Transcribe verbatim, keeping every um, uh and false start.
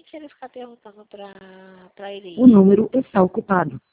nem querer ficar perguntando pra, pra ele. O número está ocupado.